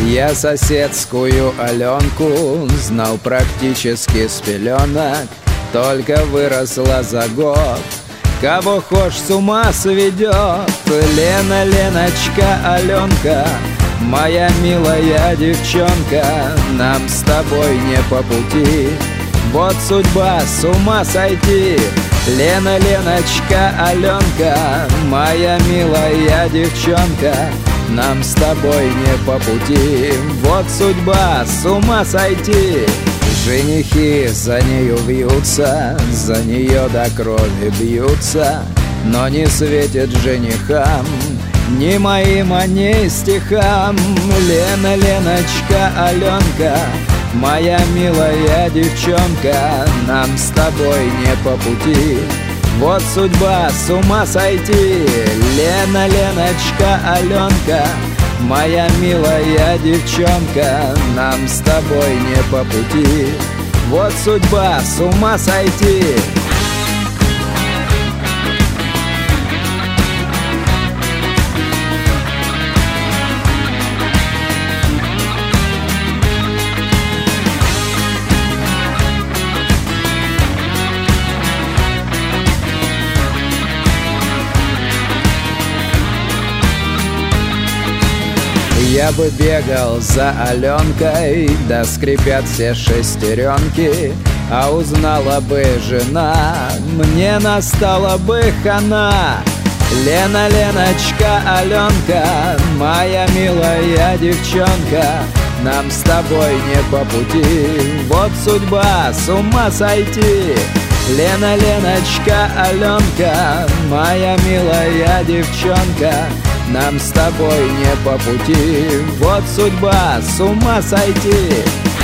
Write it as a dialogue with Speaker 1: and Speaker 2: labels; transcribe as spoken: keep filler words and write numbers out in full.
Speaker 1: Я соседскую Аленку знал практически с пеленок, только выросла за год, кого хошь с ума сведет. Лена, Леночка, Аленка, моя милая девчонка, нам с тобой не по пути, вот судьба с ума сойти. Лена, Леночка, Аленка, моя милая девчонка, нам с тобой не по пути, вот судьба с ума сойти. Женихи за нею вьются, за нее до крови бьются, но не светит женихам ни моим, а ни стихам. Лена, Леночка, Аленка, моя милая девчонка, нам с тобой не по пути, вот судьба с ума сойти. Лена, Леночка, Аленка, моя милая девчонка, нам с тобой не по пути, вот судьба с ума сойти. Я бы бегал за Аленкой, да скрипят все шестеренки, а узнала бы жена, мне настала бы хана. Лена, Леночка, Аленка, моя милая девчонка, нам с тобой не по пути, вот судьба с ума сойти. Лена, Леночка, Аленка, моя милая девчонка, нам с тобой не по пути, вот судьба с ума сойти.